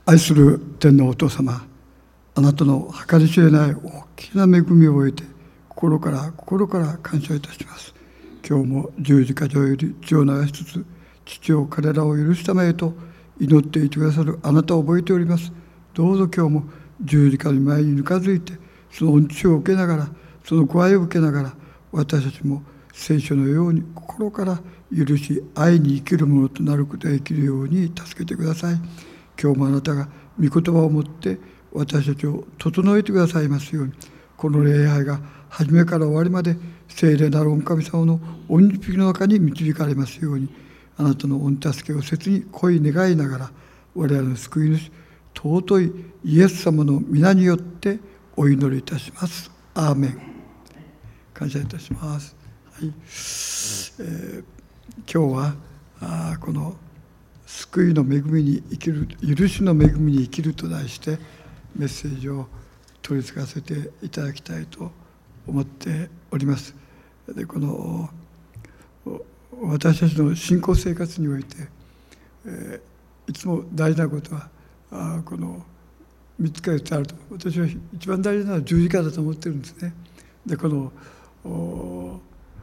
愛する天のお父様、あなたの計り知れない大きな恵みを得て心から感謝いたします。今日も十字架上より血を流しつつ、父を彼らを許すためへと祈っていてくださるあなたを覚えております。どうぞ今日も十字架の前にぬかづいて、その恩寵を受けながら、そのご愛を受けながら、私たちも聖書のように心から許し、愛に生きるものとなることができるように助けてください。今日もあなたが御言葉をもって私たちを整えてくださいますように、この礼拝が初めから終わりまで聖霊なる御神様の御導きの中に導かれますように、あなたの御助けを切に恋願いながら、我々の救い主、尊いイエス様の皆によってお祈りいたします。アーメン。感謝いたします。はい。今日はこの救いの恵みに生きる、許しの恵みに生きると題してメッセージを取り付かせていただきたいと思っております。で、この私たちの信仰生活において、いつも大事なことはこの3つか4つあると。私は一番大事なのは十字架だと思ってるんですね。で、この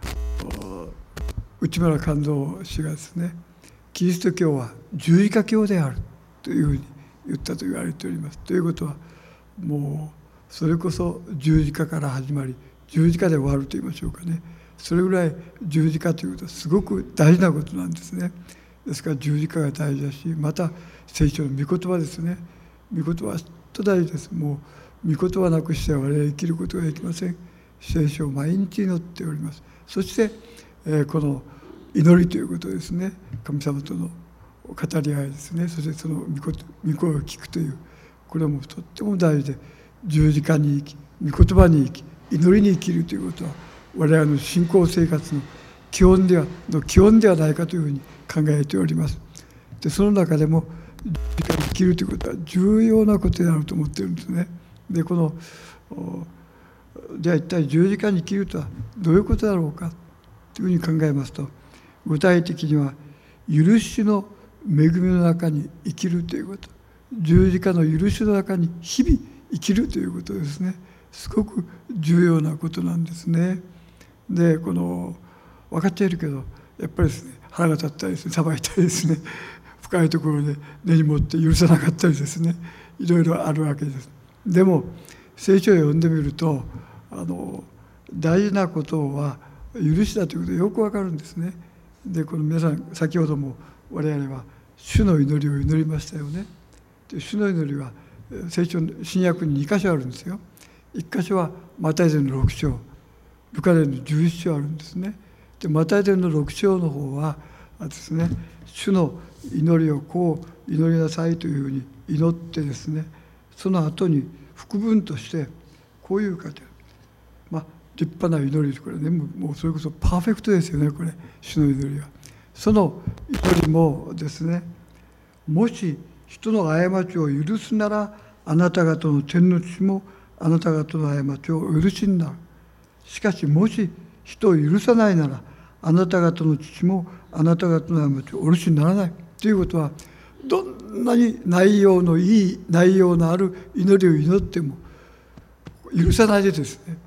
内村勘三氏がですね、キリスト教は十字架教であるというふうに言ったと言われております。ということは、もうそれこそ十字架から始まり十字架で終わると言いましょうかね。それぐらい十字架ということはすごく大事なことなんですね。ですから十字架が大事だし、また聖書の御言葉ですね。御言葉はと大事です。もう御言葉なくしては我々生きることができません。聖書を毎日祈っております。そして、この祈りということですね。神様との語り合いですね。そしてその御声を聞くという、これはもうとっても大事で、十字架に生き、御言葉に生き、祈りに生きるということは我々の信仰生活の基本ではないかというふうに考えております。で、その中でも十字架に生きるということは重要なことであると思っているんですね。で、このじゃあ一体十字架に生きるとはどういうことだろうかというふうに考えますと、具体的には許しの恵みの中に生きるということ、十字架の許しの中に日々生きるということですね。すごく重要なことなんですね。で、この分かっているけどやっぱりですね、腹が立ったりですね、さばいたりですね、深いところで根に持って許さなかったりですね、いろいろあるわけです。でも聖書を読んでみると大事なことは許しだということがよくわかるんですね。で、この皆さん先ほども我々は主の祈りを祈りましたよね。で、主の祈りは聖書の新約に2箇所あるんですよ。1箇所はマタイ伝の6章、ルカ伝の11章あるんですね。で、マタイ伝の6章の方はですね、主の祈りをこう祈りなさいというふうに祈ってですね、その後に副文としてこういう書いてある。立派な祈りです。これね、もうそれこそパーフェクトですよね、これ、主の祈りは。その祈りもですね、もし人の過ちを許すなら、あなた方の天の父もあなた方の過ちをお許しになる。しかしもし人を許さないなら、あなた方の父もあなた方の過ちをお許しにならない。ということは、どんなに内容のいい、内容のある祈りを祈っても許さないでですね、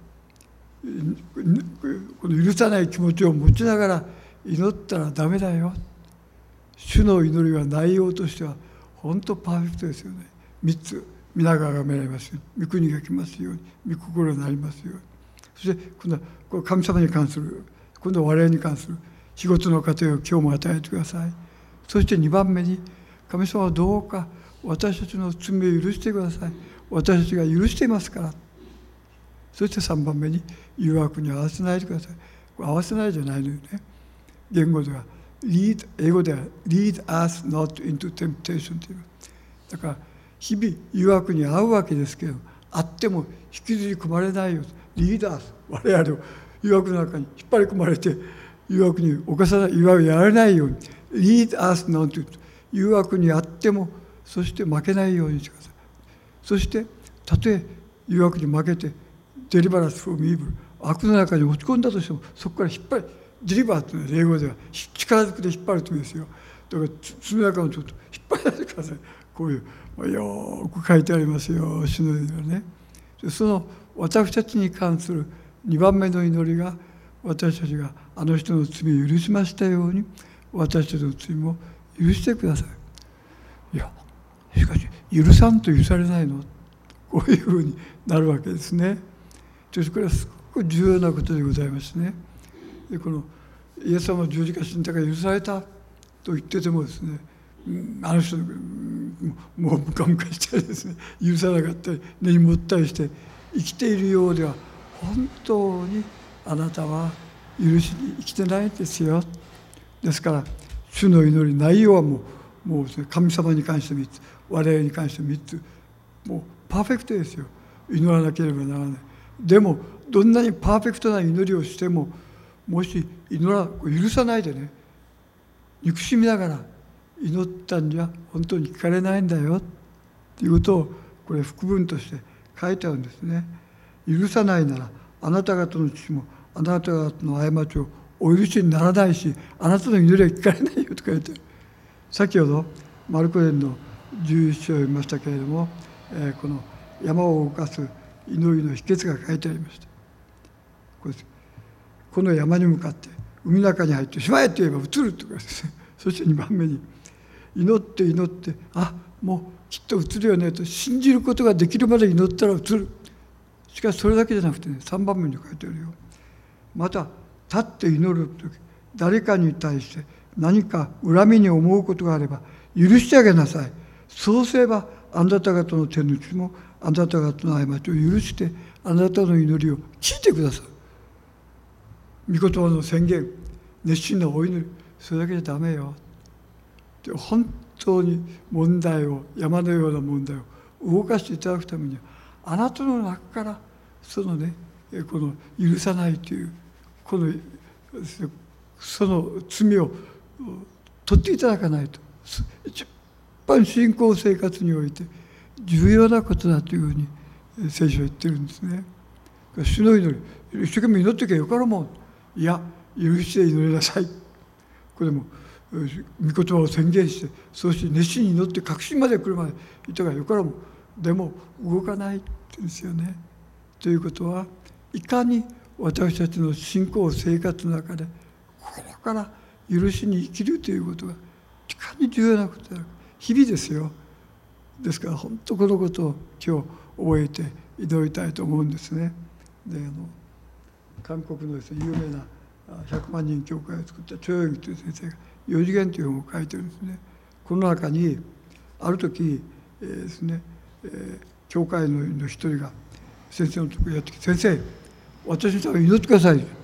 この許さない気持ちを持ちながら祈ったらダメだよ。主の祈りは内容としては本当パーフェクトですよね。3つ、皆が崇められますように、御国が来ますように、御心になりますように。そして今度はこれ神様に関する、今度は我々に関する仕事の過程を今日も与えてください。そして2番目に、神様はどうか私たちの罪を許してください。私たちが許していますから。そして3番目に、誘惑に合わせないでください。合わせないじゃないのよね。言語では英語では lead us not into temptation という。だから日々誘惑に遭うわけですけど、あっても引きずり込まれないように、lead us、我々を誘惑の中に引っ張り込まれて誘惑に侵さない、誘惑をやられないように lead us not into、 誘惑にあってもそして負けないようにしてください。そしてたとえ誘惑に負けてデリバラスフロムイーブル、悪の中に落ち込んだとしても、そこから引っ張り、デリバーというのは英語では力ずくで引っ張るというんですよ。だから罪の中のちょっと引っこういうよく書いてありますよ、主の祈りね。その私たちに関する2番目の祈りが、私たちがあの人の罪を許しましたように、私たちの罪も許してください。いや、しかし許さんと許されないの、こういうふうになるわけですね。これはすごく重要なことでございますね。でこのイエス様の十字架死んだから許されたと言っててもですね、あの人もうムカムカしたりですね、許さなかったり根に持ったりして生きているようでは、本当にあなたは許しに生きてないんですよ。ですから主の祈り内容はもうですね、神様に関して3つ、我々に関して3つ、もうパーフェクトですよ。祈らなければならない。でもどんなにパーフェクトな祈りをしても、もし許さないでね、憎しみながら祈ったんじゃ本当に聞かれないんだよということを、これ副文として書いてあるんですね。許さないならあなた方の父もあなた方の過ちをお許しにならないし、あなたの祈りは聞かれないよと書いてある。先ほどマルコ伝の11章を読みましたけれども、この山を動かす祈りの秘訣が書いてありました。この山に向かって海の中に入ってしまえと言えば移るとかですね。そして2番目に祈って祈って、もうきっと移るよねと信じることができるまで祈ったら移る。しかしそれだけじゃなくてね、3番目に書いてあるよ。また立って祈るとき、誰かに対して何か恨みに思うことがあれば許してあげなさい。そうすればあなた方の手主もあなた方の過ちを許してあなたの祈りを聞いてください。御言葉の宣言、熱心なお祈り、それだけじゃダメよ。本当に問題を、山のような問題を動かしていただくためには、あなたの中からそのね、この許さないというその罪を取っていただかないと、一番信仰生活において重要なことだというふうに聖書は言ってるんですね。主の祈り、一生懸命祈っていけばよかろうもん。いや、許して祈りなさい。これも御言葉を宣言して、そして熱心に祈って確信まで来るまでいたがよかろうもん。でも動かないんですよね。ということは、いかに私たちの信仰生活の中で心から許しに生きるということがいかに重要なことだ。日々ですよ。ですから本当このことを今日覚えて祈りたいと思うんですね。で韓国のですね、有名な100万人教会を作ったチョヨギという先生が4次元という本を書いてるんですね。この中にある時ですね、教会の一人が先生のところにやってきて、先生、私のために祈ってくださいと言った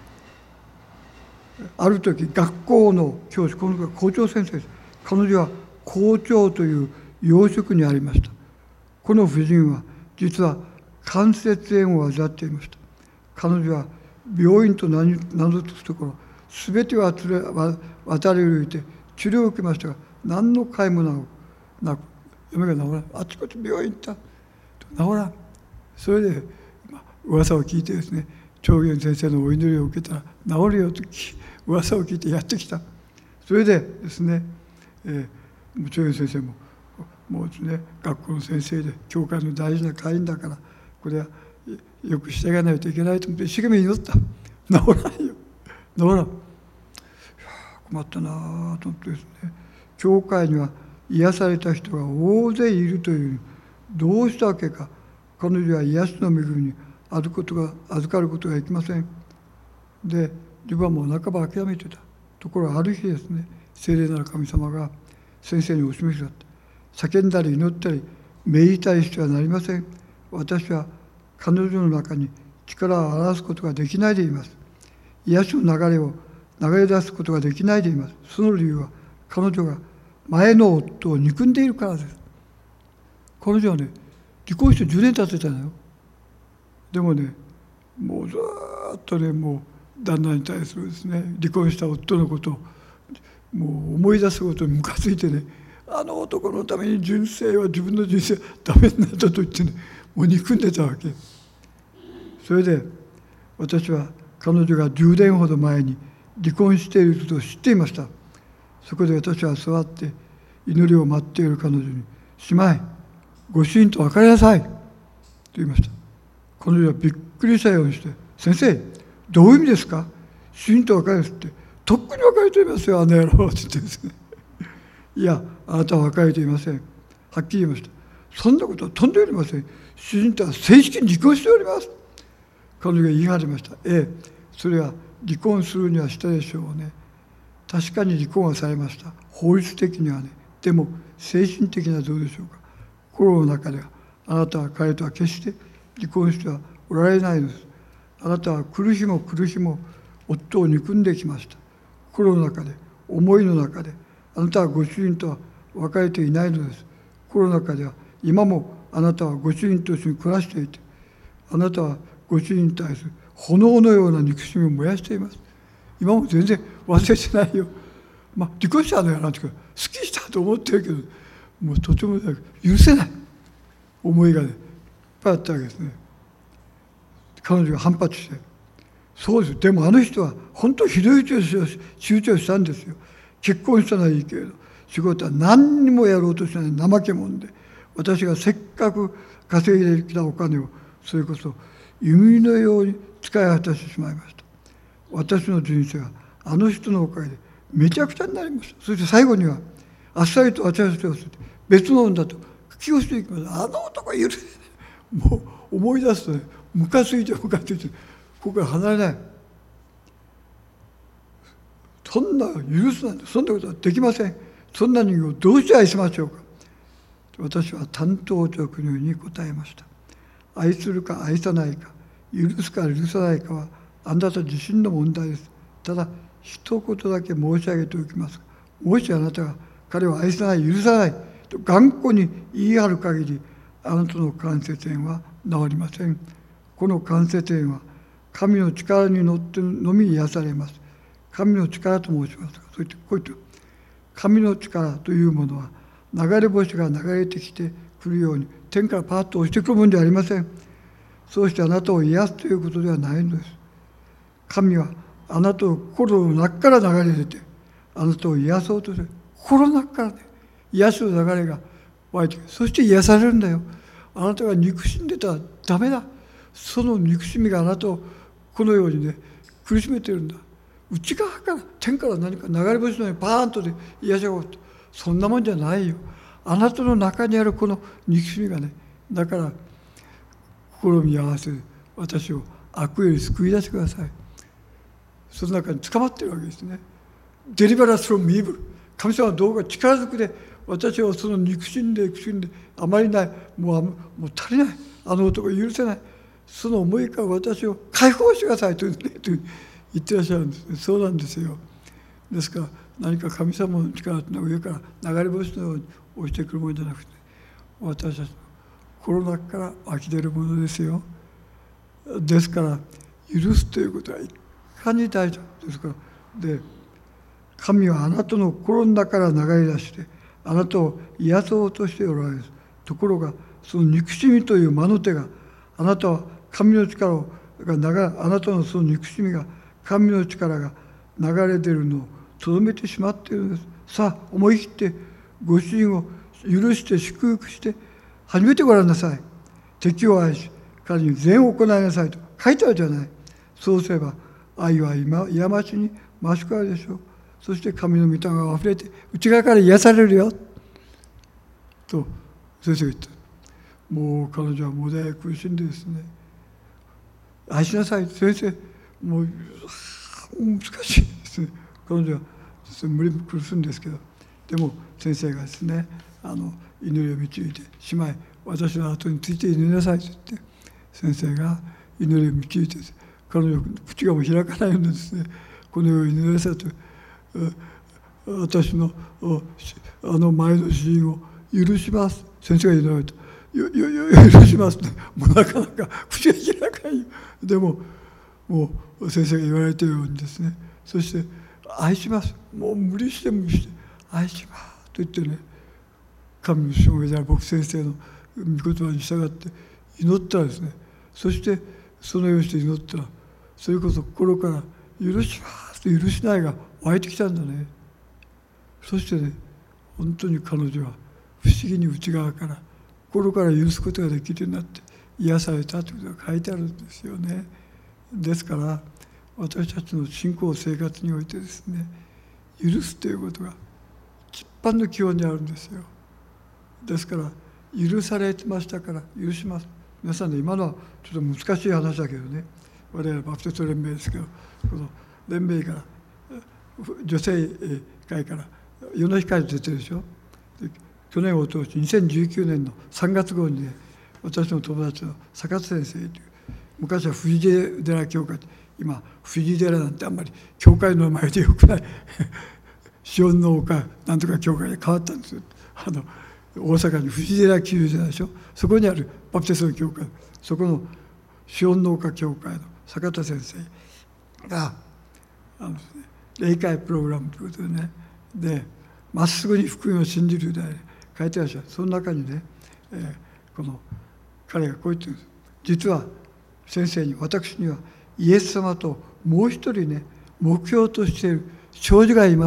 。ある時学校の教師、この子は校長先生です。彼女は校長という要職にありました。この婦人は実は関節炎を患っていました。彼女は病院と名の付くところ全て渡り歩いて治療を受けましたが、何の甲斐もなく嫁が治らない。あちこち病院行った治らん。それで噂を聞いてですね、長元先生のお祈りを受けたら治るよと噂を聞いてやってきた。それでですね、長元先生もうですね、学校の先生で教会の大事な会員だから、これはよくしていかないといけないと思って一生懸命祈った。治らんよ、治らん。困ったなと思ってですね、教会には癒された人が大勢いるという、どうしたわけか彼女は癒しの恵みに預かることができません。で自分はもう半ば諦めてた。ところがある日ですね、聖霊なる神様が先生にお示しだった。叫んだり祈ったりめいたりしてはなりません。私は彼女の中に力を表すことができないでいます。癒しの流れ出すことができないでいます。その理由は彼女が前の夫を憎んでいるからです。彼女はね、離婚して10年経ってたのよ。でもね、もうずっとね、もう旦那に対するですね、離婚した夫のことをもう思い出すことにムカついてね、あの男のために自分の人生ダメになったと言ってね、もう憎んでたわけ。それで私は彼女が10年ほど前に離婚していることを知っていました。そこで私は座って祈りを待っている彼女に、姉妹、ご主人と別れなさいと言いました。彼女はびっくりしたようにして、先生、どういう意味ですか？主人と別れるって、とっくに別れていますよ、あの野郎って言ってですね。いや、あなたは別れていません。はっきり言いました。そんなことはとんでもありません。主人とは正式に離婚しております。彼女が言い始めました。それは離婚するにはしたでしょうね。確かに離婚はされました。法律的にはね。でも精神的にはどうでしょうか。心の中ではあなたは彼とは決して離婚してはおられないのです。あなたは苦しも苦しも夫を憎んできました。心の中で、思いの中で、あなたはご主人とは別れていないのです。心の中では今もあなたはご主人と一緒に暮らしていて、あなたはご主人に対する炎のような憎しみを燃やしています。今も全然忘れてないよ。離婚したのやなって好きしたと思ってるけど、もうとても許せない思いがね、いっぱいあったわけですね。彼女が反発して、そうです。でもあの人は本当にひどい仕打ちをしたんですよ。結婚したのはいいけれど、仕事は何にもやろうとしない怠け者で、私がせっかく稼いできたお金をそれこそ弓のように使い果たしてしまいました。私の人生はあの人のおかげでめちゃくちゃになりました。そして最後にはあっさりと私を捨てて別の女と気をしていきます。あの男は許せない。もう思い出すとね、ムカついてここから離れない。そんな許すなんて、そんなことはできません。そんな人間をどうして愛しましょうか。私は単刀直入に答えました。愛するか愛さないか、許すか許さないかはあなた自身の問題です。ただ一言だけ申し上げておきます。もしあなたが彼を愛さない、許さないと頑固に言い張る限り、あなたの関節炎は治りません。この関節炎は神の力に乗ってのみ癒されます。神の力と申しますが、そう言ってこう言って、神の力というものは流れ星が流れてきてくるように天からパーッと落ちてくるものではありません。そうしてあなたを癒すということではないのです。神はあなたを心の中から流れ出てあなたを癒そうとする。心の中からね、癒す流れが湧いてくる。そして癒されるんだよ。あなたが憎しんでたらダメだ。その憎しみがあなたをこのようにね、苦しめてるんだ。内側から天から何か流れ星のようにパーンとで癒しが起こる。そんなもんじゃないよ。あなたの中にあるこの憎しみがね、だから心見合わせ私を悪より救い出してください。その中に捕まってるわけですね。デリバラスフロムイーブル。神様はどうか力ずくで私をその憎しんであまりない、もう足りない、あの男を許せない、その思いから私を解放してくださいと言ってらっしゃるんですね。そうなんですよ。ですから何か神様の力というのは上から流れ星のように落ちてくるものじゃなくて、私たちの心の中から湧き出るものですよ。ですから許すということはいかに大事ですから。で、神はあなたの心の中から流れ出してあなたを癒そうとしておられる。ところがその憎しみという魔の手があなたは神の力があなたのその憎しみが神の力が流れ出るのをとどめてしまっているんです。さあ思い切ってご主人を許して祝福して始めてごらんなさい。敵を愛し彼に善を行いなさいと書いてあるじゃない。そうすれば愛は癒しに増し加わるでしょう。そして神の御霊があふれて内側から癒されるよと先生が言った。もう彼女はもだえ苦しんでですね、愛しなさい先生、もう難しいですね。彼女は無理に苦しむんですけど、でも先生がですね、祈りを導いて「姉妹、私の後について祈りなさい」と言って先生が祈りを導いて、彼女の口がもう開かないようにですね、このように祈りなさいと、私の前の死因を許します。先生が言われた。許しますね。もうなかなか口が開かないよ。でももう先生が言われたようにですね、そして愛します。もう無理して愛しますと言ってね、神の証明である僕先生の御言葉に従って祈ったらですね、そしてそのようにして祈ったら、それこそ心から許しますと許しないが湧いてきたんだね。そしてね、 本当に彼女は不思議に内側から心から許すことができるようになって癒されたということが書いてあるんですよね。ですから私たちの信仰生活においてですね、許すということが一番の基本にあるんですよ。ですから許されてましたから許します。皆さんね、今のはちょっと難しい話だけどね、我々バプテスト連盟ですけど、この連盟から女性会から世の光出てるでしょ。で去年を通して2019年の3月号にね、私の友達の坂津先生という、昔は藤寺教会、今藤寺なんてあんまり教会の名前でよくない塩の丘なんとか教会で変わったんですよ。大阪に藤寺球児でしょ。そこにあるバプテストの教会、そこの塩の丘教会の坂田先生が霊界プログラムということでね、でまっすぐに福音を信じるで書いてらっしゃる。その中にね、この彼がこう言ってるんです。実は先生に、私にはイエス様ともう一人ね、目標としている少女がいます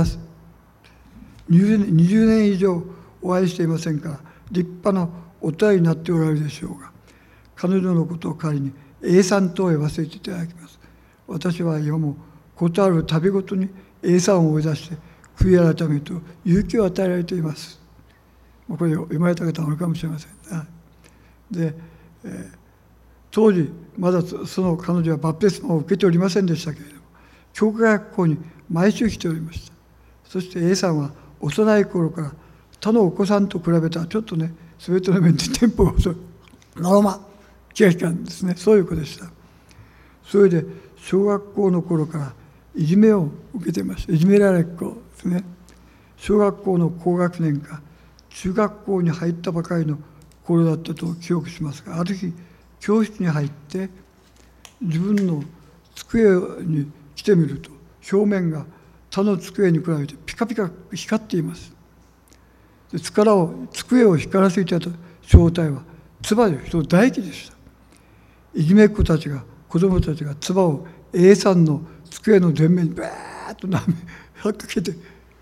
。20年以上お会いしていませんから、立派なお便りになっておられるでしょうが、彼女のことを仮に A さんと呼ばせていただきます。私は今も事ある旅ごとに A さんを追い出して悔い改めと勇気を与えられています。これ読まれた方もあるかもしれません。で、当時まだその彼女はバプテスマを受けておりませんでしたけれども、教会学校に毎週来ておりました。そして A さんは幼い頃から他のお子さんと比べたらちょっとね、全ての面でテンポが遅い、気が利かんですね。そういう子でした。それで小学校の頃からいじめを受けていました。いじめられっ子ですね。小学校の高学年か中学校に入ったばかりの頃だったと記憶しますが、ある日教室に入って自分の机に来てみると、表面が他の机に比べてピカピカ光っています。で机を光らせていた正体は唾で人の唾液でした。いじめっ子たちが、子供たちが唾を A さんの机の前面にバーッとかけて、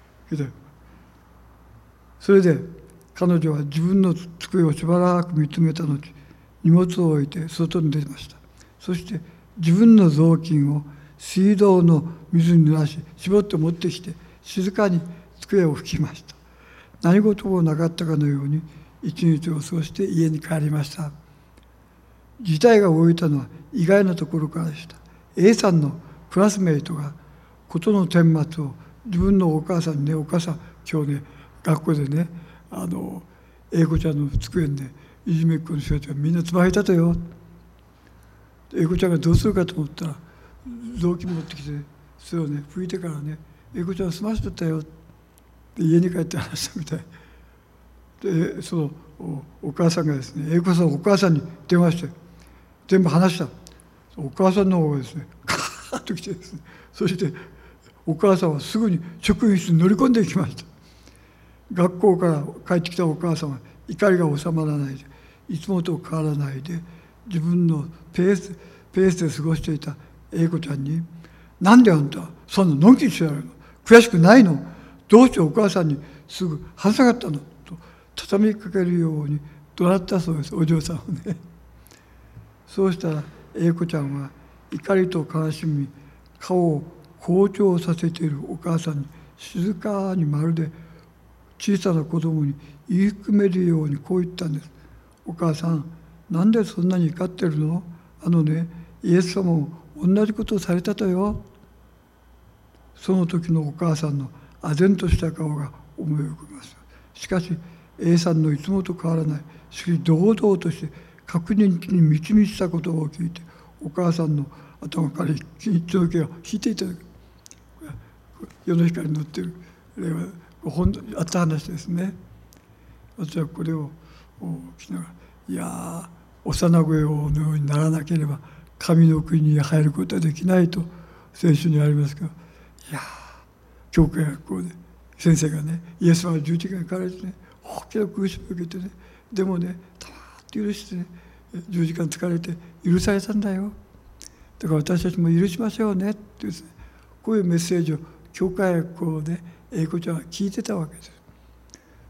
それで彼女は自分の机をしばらく見つめた後、荷物を置いて外に出ました。そして自分の雑巾を水道の水に濡らし絞って持ってきて静かに机を拭きました。何事もなかったかのように一日を過ごして家に帰りました。事態が動いたのは意外なところからでした。A さんのクラスメイトが事の顛末を自分のお母さんにね、お母さん今日ね学校でね、英子ちゃんの机にね、いじめっ子の人たちがみんなつまいたとよ。英子ちゃんがどうするかと思ったら雑巾持ってきて、それをね拭いてからね、英子ちゃん済ましとったよって家に帰って話したみたいで、そのお母さんがですね、英子さんお母さんに電話して全部話した。お母さんの方がですねカーッと来てですね、そしてお母さんはすぐに職員室に乗り込んでいきました。学校から帰ってきたお母さんは怒りが収まらないで、いつもと変わらないで自分のペースで過ごしていた英子ちゃんに「なんであんたそんなのんきにしてやるの？悔しくないの？どうしてお母さんにすぐ話さなかったの？」と畳みかけるように怒鳴ったそうです、お嬢さんをね。そうしたら英子ちゃんは怒りと悲しみ、顔を紅潮させているお母さんに静かにまるで小さな子供に言い含めるようにこう言ったんです。お母さん、なんでそんなに怒ってるの？イエス様も同じことをされたとよ。その時のお母さんの唖然とした顔が思い浮かびます。しかし A さんのいつもと変わらないしかし堂々として確認に満ち満ちた言葉を聞いて、お母さんの頭から一丁だけを引いていただく。世の光に載っている例はあった話ですね。私はこれを聞きながら、いや幼子のようにならなければ神の国に入ることはできないと聖書にありますけど、いや教会学校で先生がね、イエス様は十字架にかかれてね、大きな苦しみを受けてね、でもねたまって許してね、十字架につかれて許されたんだよ。だから私たちも許しましょうねってですね、こういうメッセージを教会学校で英子ちゃんは聞いてたわけです。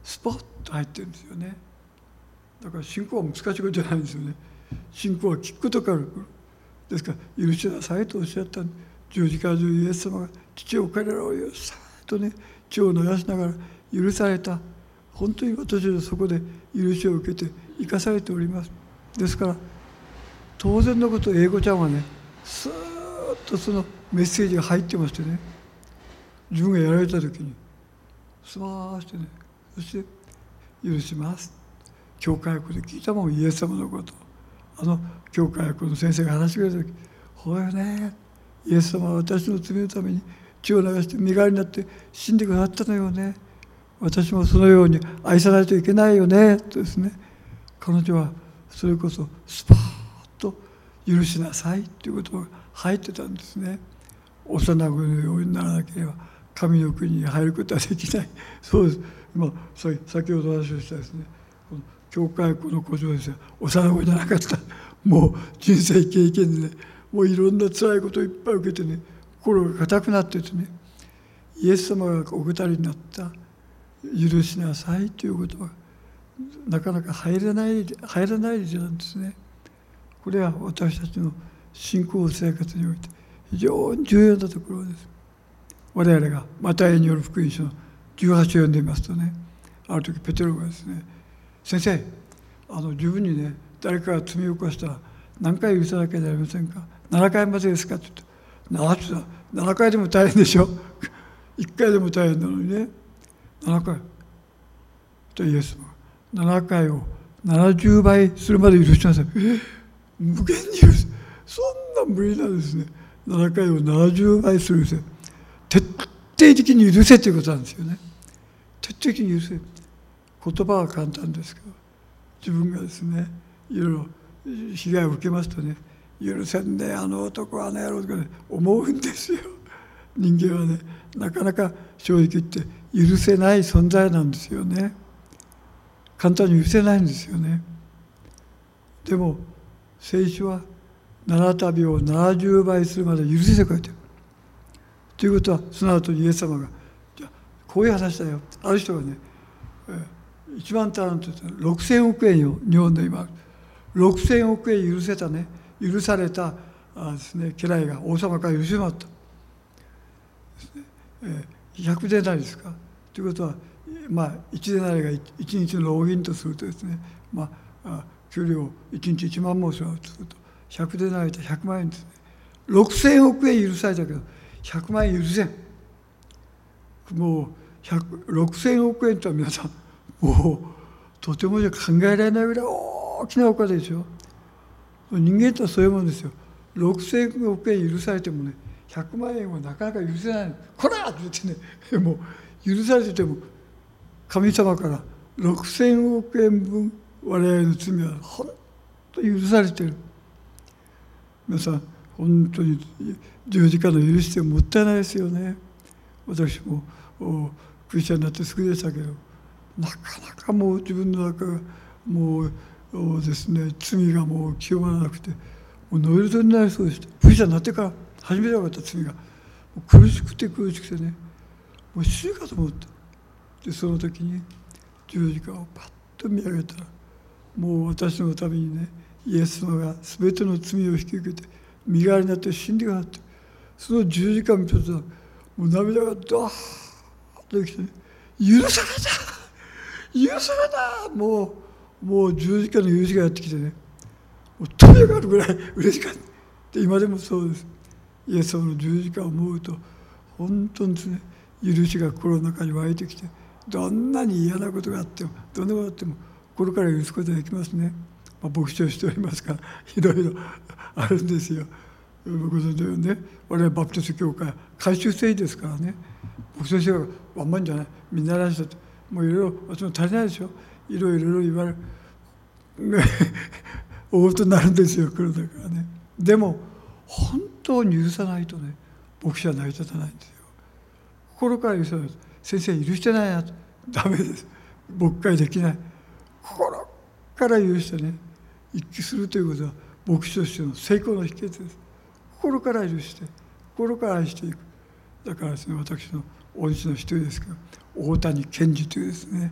スポッと入ってるんですよね。だから信仰は難しいことじゃないんですよね。信仰は聞くことから来る。ですから許しなさいとおっしゃった十字架上イエス様が父を彼らを許さいとね、血を流しながら許された。本当に私はそこで許しを受けて生かされております。ですから当然のこと英子ちゃんはね、スーッとそのメッセージが入ってましてね、自分がやられた時にスマーしてね、そして許します。教会学で聞いたもん、イエス様のこと。教会学の先生が話してくれた時、ほうよね、イエス様は私の罪のために血を流して身代わりになって死んでくださったのよね。私もそのように愛さないといけないよねとですね、彼女はそれこそスパーッと許しなさいという言葉が入ってたんですね。幼子のようにならなければ神の国に入ることはできない。そうです。先ほど話をしたですね、この教会学の古城ですよ、幼子じゃなかった。もう人生経験でね、もういろんな辛いことをいっぱい受けてね、心が固くなっててね、イエス様がお語りになった許しなさいという言葉がなかなか入らないじゃなんですね。これは私たちの信仰生活において非常に重要なところです。我々がマタイによる福音書の18を読んでみますとね、ある時ペテロがですね、先生、自分にね、誰かが罪を犯したら何回許さなきゃなりませんか。7回までですかって言って、7回でも大変でしょ。1回でも大変なのにね、7回。とイエス様が7回を70倍するまで許しなさい。無限に許す。そんな無理なんですね。7回を70倍するんですよ。徹底的に許せということなんですよね。徹底的に許せ。言葉は簡単ですけど、自分がですね、いろいろ被害を受けますとね、許せんね、あの男はあの野郎とかね、思うんですよ。人間はね、なかなか正直言って許せない存在なんですよね。簡単に許せないんですよね。でも聖書は七旅を70倍するまで許せと書いてある。ということは、その後にイエス様が、じゃあこういう話だよ。ある人がね、1万タラントって6000億円よ、日本で今6000億円許せたね、許されたですね、家来が王様から許しまった。100デナリですか。ということは、1デナリが1日の労銀とするとですね、給料1日1万もするとすると、100デナリと100万円ですね。6000億円許されたけど、100万円許せん。もう6000億円とは皆さん、もうとても考えられないぐらい大きなお金でしょ。人間とはそういうもんですよ。6000億円許されてもね、100万円はなかなか許せない。こらって言ってね、もう許されてても神様から6000億円分我々の罪は本当に許されている。皆さん本当に十字架の許しってもったいないですよね。私もクリスチャンになってすぐでしたけど、なかなかもう自分の中がもうですね、罪がもう清まらなくて、もうノイルドになりそうでした。クリスチャンになってから初めて分かった罪が苦しくて苦しくてね、もう死ぬかと思った。でその時に十字架をパッと見上げたら、もう私のためにね、イエス様が全ての罪を引き受けて身代わりになって死んでくださって、その十字架を見たらもう涙がドーッときてね、許された許された、もう十字架の許しがやってきてね、もう飛び上がるぐらい嬉しかった。今でもそうです。イエス様の十字架を思うと本当にですね、許しが心の中に湧いてきて、どんなに嫌なことがあってもどんなことがあっても心から許すことができますね。牧師をしておりますからいろいろあるんですよ。ご存知のようにね、我々バプテスト教会改宗制ですからね、牧師先生がワンマンじゃない、みんならしさって、もういろいろ私も足りないでしょ、いろいろ言われる大事になるんですよ、来るだからね。でも本当に許さないとね、牧師は成り立たないんですよ。心から許さないと、先生許してないなと、ダメです、牧会できない。心から許してね、一致するということは牧師としての成功の秘訣です。心から許して心から愛していく。だからですね、私の恩師の一人ですけど、大谷健二というですね、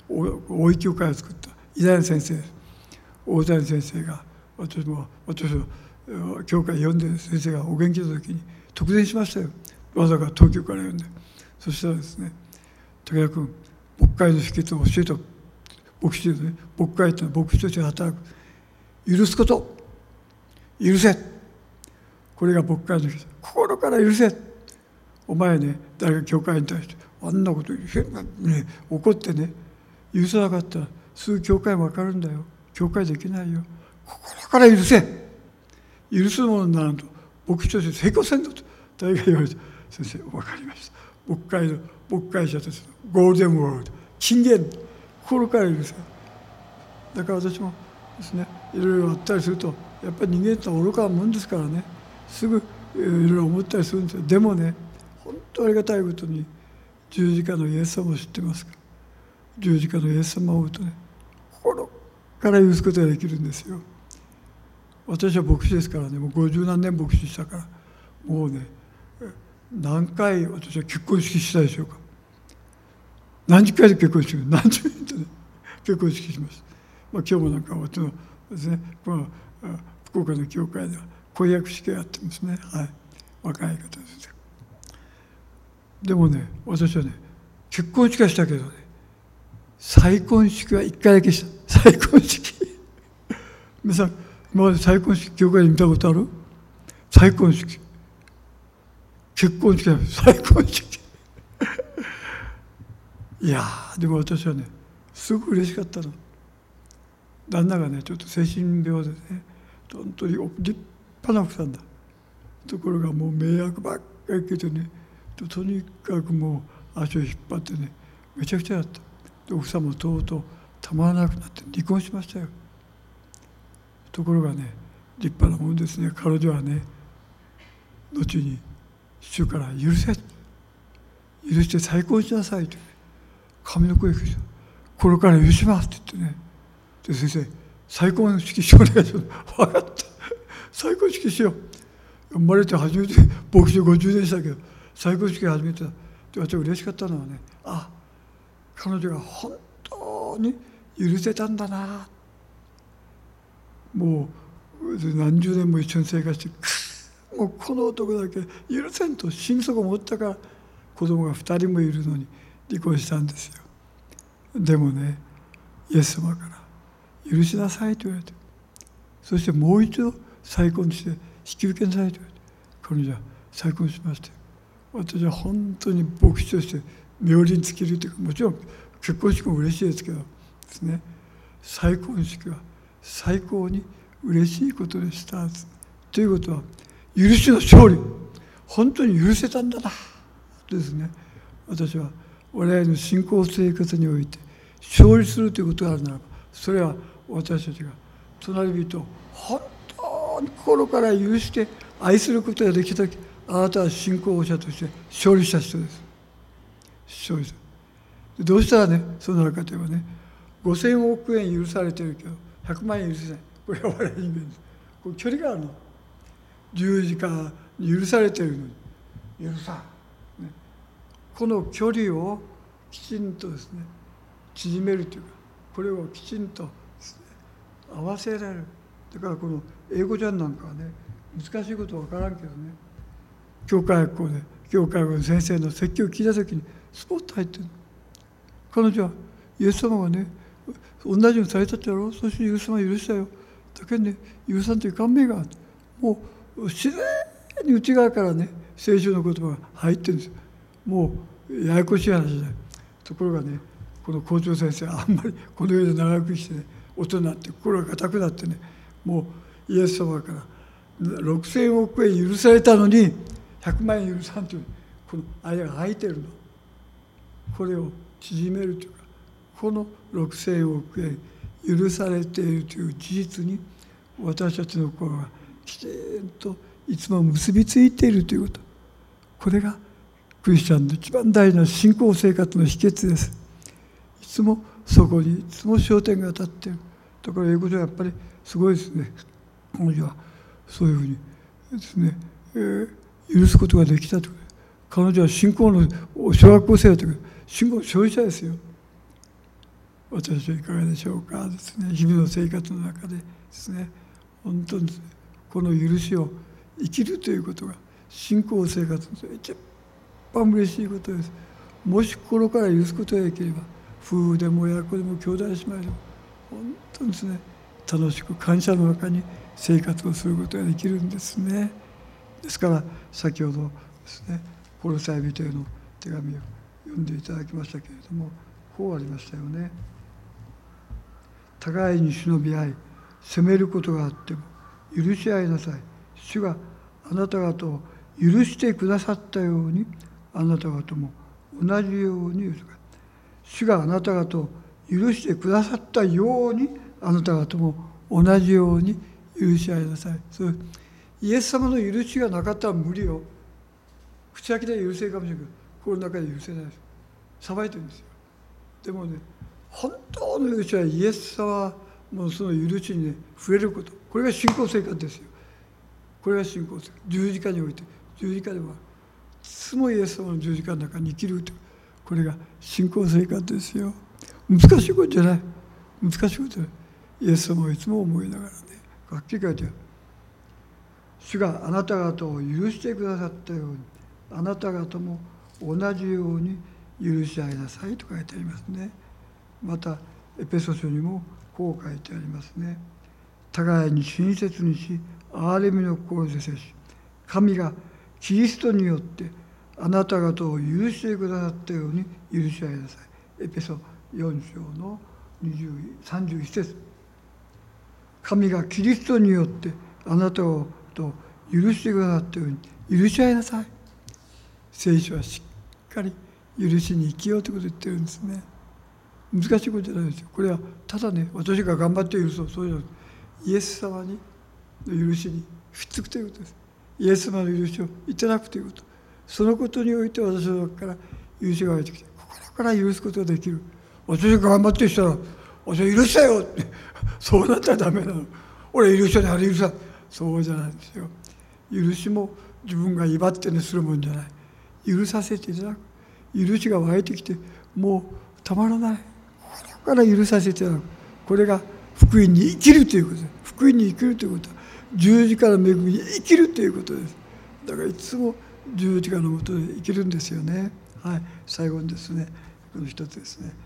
大井教会を作った偉大な先生です。大谷先生が私の教会読んでる先生がお元気の時に特典しましたよ。わざわざ東京から読んで。そしたらですね、武田君、牧会の秘訣を教えた。牧師ですね。牧会というのは牧師として働く。許すこと。許せ。これが牧会の秘訣。心から許せ。お前ね、誰か教会に対してあんなこと言う、ね、怒ってね、許さなかったらすぐ教会も分かるんだよ。教会できないよ。心から許せ。許すものにならんと牧師として成功せんぞと大概言われて、先生分かりました。牧会者としてのゴールデンワールド、金言、心から許せ。だから私もですね、いろいろあったりすると、やっぱり人間って愚かなもんですからね、すぐいろいろ思ったりするんですよ。でもね、本当ありがたいことに十字架のイエス様を知ってますか。十字架のイエス様を追うとね、心から許すことができるんですよ。私は牧師ですからね、もう50何年牧師したから、もうね、何回私は結婚式したでしょうか。何十回で結婚式、何十人とね、結婚式しました。今日もなんか私のですね、福岡の教会では婚約式をやってますね。はい、若い方です。でもね、私はね、結婚式はしたけどね、再婚式は1回だけした。再婚式。皆さん、今まで再婚式、教会で見たことある？再婚式。結婚式だよ、再婚式。いやー、でも私はね、すごく嬉しかったの。旦那がね、ちょっと精神病でね、本当に立派な奥さんだ。ところがもう迷惑ばっかり受けてね、とにかくもう足を引っ張ってね、めちゃくちゃだった。で奥さんもとうとうたまらなくなって離婚しましたよ。ところがね、立派なもんですね。彼女はね、後に主から許せ、許して再婚しなさいと、ね、神の声が来た。これから許しますって言ってね。で先生、再婚式しようお願いします。分かった。再婚式しよう。生まれて初めて牧師50年したけど、再婚式始めた。で私は嬉しかったのはね、あ、彼女が本当に許せたんだな。もう何十年も一緒に生活して、もうこの男だけ許せんと心底思ったから子供が2人もいるのに離婚したんですよ。でもね、イエス様から許しなさいと言われて、そしてもう一度再婚して引き受けなさいと言われて、彼女は再婚しました。私は本当に牧師として冥利に尽きるというか、もちろん結婚式も嬉しいですけどですね、再婚式は最高に嬉しいことでした。ということは、許しの勝利、本当に許せたんだなとですね、私は我々の信仰生活において勝利するということがあるならば、それは私たちが隣人を本当に心から許して愛することができたとき、あなたは信仰者として勝利した人です。勝利した。どうしたらね、そうなるかといえばね、5000億円許されてるけど100万円許せない。これは我々人間です。これ距離があるの。十字架に許されているのに許さん、ね、この距離をきちんとですね縮めるというか、これをきちんとですね合わせられる。だからこの英語じゃんなんかはね、難しいことは分からんけどね、教会学校で教会学校の先生の説教を聞いた時にスポッと入ってる。彼女はイエス様がね同じようにされたってやろう、そしてイエス様は許したよ。だけどね、許さんという感銘がある。もう自然に内側からね聖書の言葉が入ってるんですよ。もうややこしい話じゃない。ところがね、この校長先生はあんまりこの世で長くしてね、大人になって心が固くなってね、もうイエス様から6000億円許されたのに100万円許さんという、この間が空いてるの。これを縮めるというか、この6000億円許されているという事実に私たちの心がきちんといつも結びついているということ、これがクリスチャンの一番大事な信仰生活の秘訣です。いつもそこにいつも焦点が当たっている。だから英語ではやっぱりすごいですね。彼女はそういうふうにですね、許すことができたと。彼女は信仰の小学校生だったけど信仰の勝利者ですよ。 私はいかがでしょうかですね。日々の生活の中でですね、本当にこの許しを生きるということが信仰生活の一番嬉しいことです。もし心から許すことができれば、夫婦でも親子でも兄弟姉妹でも本当にですね、楽しく感謝の中に生活をすることができるんですね。ですから先ほどですね、コロサイ人への手紙を読んでいただきましたけれども、こうありましたよね。互いに忍び合い、責めることがあっても許し合いなさい。主があなた方を許してくださったように、あなた方も同じように許す。主があなた方を許してくださったように、あなた方も同じように許し合いなさい。そう、イエス様の許しがなかったら無理よ。口先で許せるかもしれないけど、心の中で許せないです。裁いてるんですよ。でもね、本当の許しはイエス様のその許しにね、触れること。これが信仰生活ですよ。これが信仰生活。十字架において、十字架ではいつもイエス様の十字架の中に生きるという、これが信仰生活ですよ。難しいことじゃない。難しいことじゃない。イエス様をいつも思いながらね、はっきり書いてある。主があなた方を許してくださったように、あなた方も同じように許し合いなさいと書いてありますね。またエペソ書にもこう書いてありますね。互いに親切にし、憐れみの心で接し、神がキリストによってあなた方を許してくださったように許し合いなさい。エペソ4章の31節。神がキリストによってあなたを許してくださったように許し合いなさい。聖書はしっかり許しに生きようということを言ってるんですね。難しいことじゃないですよ。これはただね、私が頑張って許そう、そういうのイエス様にの許しにひっつくということです。イエス様の許しをいただくということ。そのことにおいて私の中から許しが湧いてきて、心から許すことができる。私が頑張ってしたら、私は許したよって、そうなったらダメなの。俺許したね、あれ許さん。そうじゃないんですよ。許しも自分が威張ってねするもんじゃない。許させていただく。許しが湧いてきて、もうたまらない。心から許させていただく。これが福音に生きるということです。福音に生きるということは、十字架の恵みに生きるということです。だからいつも十字架のもとで生きるんですよね。はい、最後にですね、この一つですね。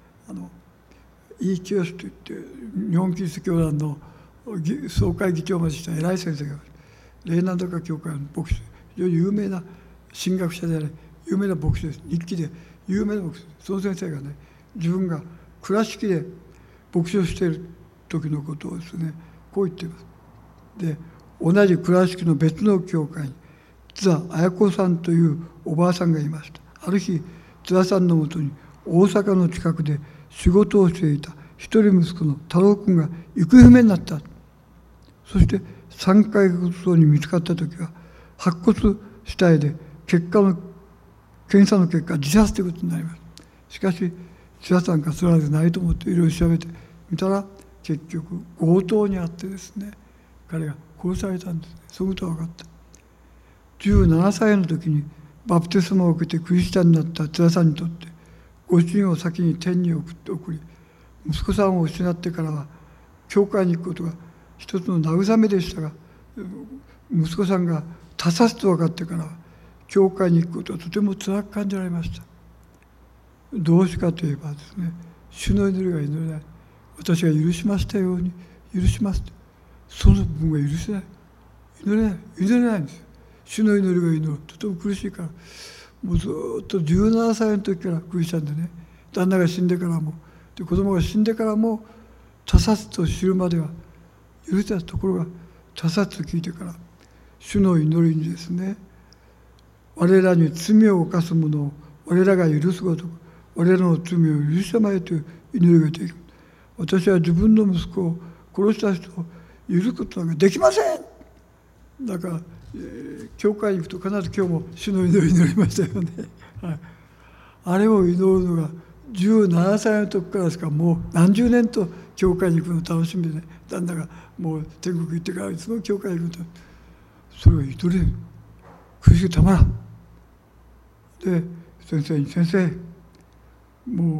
イ・キヨシといって日本キリスト教団の総会議長までした偉い先生がレーナンドカ教会の牧師、非常に有名な神学者であり有名な牧師です。日記で有名な牧師です。その先生がね、自分が倉敷で牧師をしている時のことをですね、こう言っています。で、同じ倉敷の別の教会に津田綾子さんというおばあさんがいました。ある日津田さんのもとに大阪の近くで仕事をしていた一人息子の太郎君が行方不明になった。そして3ヶ月後に見つかった時は白骨死体で検査の結果自殺ということになります。しかし津田さんがそれはないと思っていろいろ調べてみたら、結局強盗にあってですね、彼が殺されたんですね。そのことが分かった。17歳の時にバプテスマを受けてクリスチャンになった津田さんにとって、ご主人を先に天に送り、息子さんを失ってからは教会に行くことが一つの慰めでしたが、息子さんが他殺と分かってからは教会に行くことはとても辛く感じられました。どうしかといえばですね、主の祈りが祈れない。私が許しましたように許します。その部分が許せない。祈れないんですよ。主の祈りが祈る。とても苦しいから。もうずっと17歳の時からクリスチャンでね、旦那が死んでからも、で子供が死んでからも他殺と知るまでは許せたところが、他殺と聞いてから主の祈りにですね、我らに罪を犯す者を我らが許すごとく我らの罪を許したまえという祈りができる。私は自分の息子を殺した人を許すことなんかできません。だから、教会に行くと必ず今日も主の祈り祈りましたよね。はい、あれを祈るのが17歳の時からですから、もう何十年と教会に行くの楽しみでね、旦那がもう天国行ってからいつも教会に行くと、それを祈れる。苦しくたまらん。で、先生に、先生、も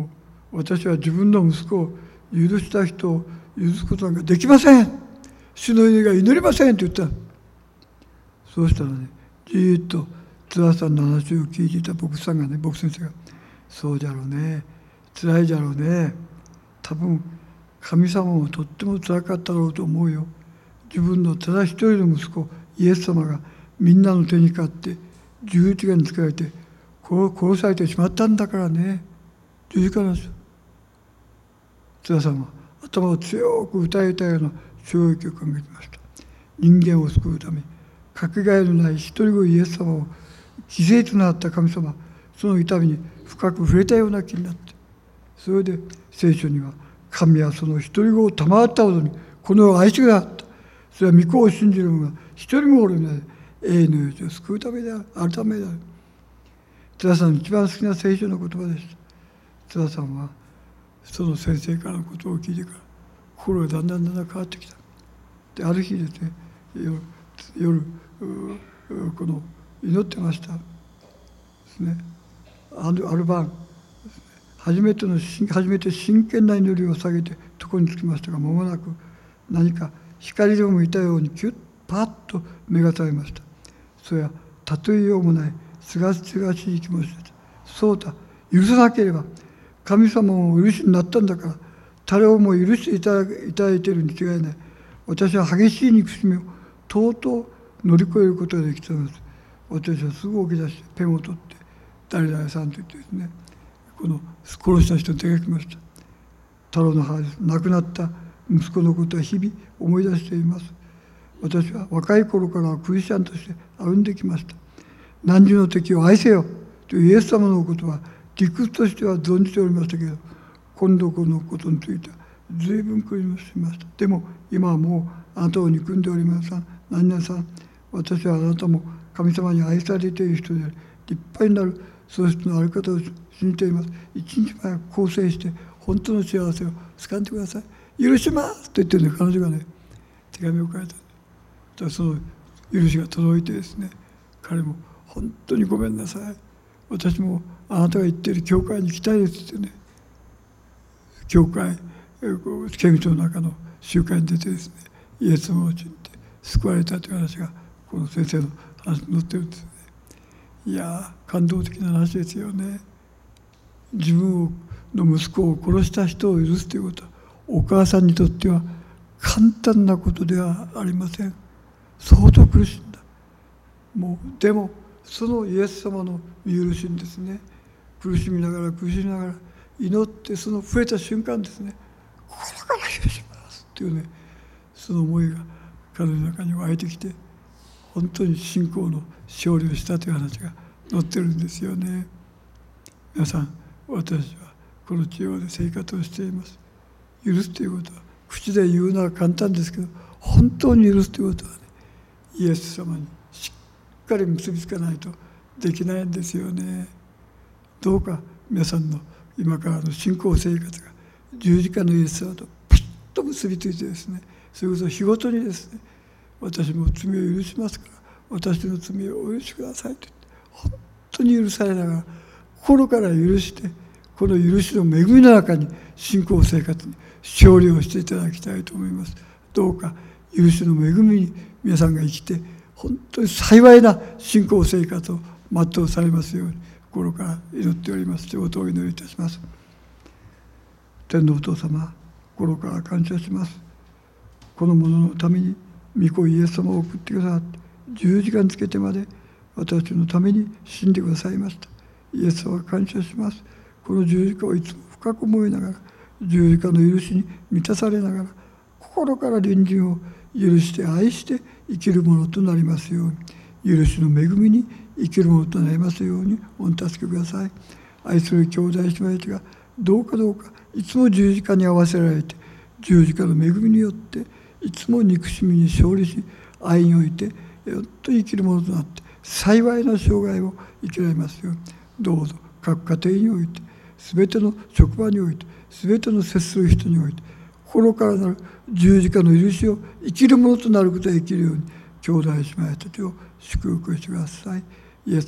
私は自分の息子を許した人を許すことなんかできません。主の祈りが祈りませんと言った。そうしたらね、じーっと津田さんの話を聞いていた牧師先生が、そうじゃろうね、辛いじゃろうね、多分神様もとっても辛かったろうと思うよ。自分のただ一人の息子イエス様がみんなの手にかかって十字架につけられて殺されてしまったんだからね。十字架なんですよ。津田さんは頭を強く打たれたような衝撃を感じました。人間を救うためにかけがえのない一人子イエス様を犠牲となった神様、その痛みに深く触れたような気になって、それで聖書には神はその一人子を賜ったほどにこの世を愛してくださった。それは御子を信じる者が一人もおるので永遠の命を救うためであるためである。津田さんの一番好きな聖書の言葉でした。津田さんはその先生からのことを聞いてから心がだんだん変わってきた。である日ですね、夜この祈ってましたですね。ある晩初めて真剣な祈りを下げて床につきましたが、間もなく何か光でも見たようにキュッパッと目が覚めました。それは例えようもないすがすがしい気持ちでした。そうだ、許さなければ神様もお許しになったんだから、誰をも許していただいているに違いない。私は激しい憎しみをとうとう乗り越えることができたのです。私はすぐ起き出してペンを取って誰々さんと言ってですね、この殺した人を手がきました。太郎の母です。亡くなった息子のことは日々思い出しています。私は若い頃からクリスチャンとして歩んできました。汝の敵を愛せよというイエス様のことは理屈としては存じておりましたけど、今度このことについては随分苦慮しました。でも今はもうあなたを憎んでおりません。何々さん、私はあなたも神様に愛されている人であり、立派になるその人のあり方を信じています。一日前構成して本当の幸せを掴んでください。許しますと言ってるんで、彼女がね手紙を書いた。その許しが届いてですね、彼も本当にごめんなさい、私もあなたが言っている教会に行きたいですってね、教会刑務所の中の集会に出てですね、イエス様を信じて救われたという話がこの先生の話に載ってるんですね。いや感動的な話ですよね。自分の息子を殺した人を許すということはお母さんにとっては簡単なことではありません。相当苦しんだ。でもそのイエス様の見許しにですね、苦しみながら祈って、その増えた瞬間ですね、心から許しますっていうね、その思いが彼の中に湧いてきて、本当に信仰の勝利をしたという話が載ってるんですよね。皆さん、私はこの地上で生活をしています。許すということは口で言うのは簡単ですけど、本当に許すということはね、イエス様にしっかり結びつかないとできないんですよね。どうか皆さんの今からの信仰生活が十字架のイエス様とピッと結びついてですね、それこそ日ごとにですね、私も罪を許しますから私の罪をお許しくださいと言って、本当に許されながら心から許して、この許しの恵みの中に信仰生活に勝利をしていただきたいと思います。どうか許しの恵みに皆さんが生きて、本当に幸いな信仰生活を全うされますように心から祈っております。ということをお祈りいたします。天のお父様、心から感謝します。この者のために御子イエス様を送ってくださって、十字架につけてまで私のために死んでくださいました。イエス様は感謝します。この十字架をいつも深く思いながら、十字架の許しに満たされながら、心から隣人を許して愛して生きるものとなりますように、許しの恵みに生きるものとなりますようにお助けください。愛する兄弟姉妹たちがどうかいつも十字架に合わせられて、十字架の恵みによっていつも憎しみに勝利し、愛においてよっと生きるものとなって幸いな生涯を生きられますように、どうぞ各家庭において、全ての職場において、全ての接する人において、心からなる十字架の許しを生きるものとなることができるように、兄弟姉妹たちを祝福してください。イエス様、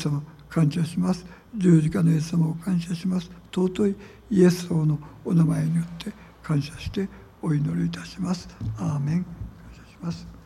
感謝します。十字架のイエス様を感謝します。尊いイエス様のお名前によって感謝してお祈りいたします。アーメン。感謝します。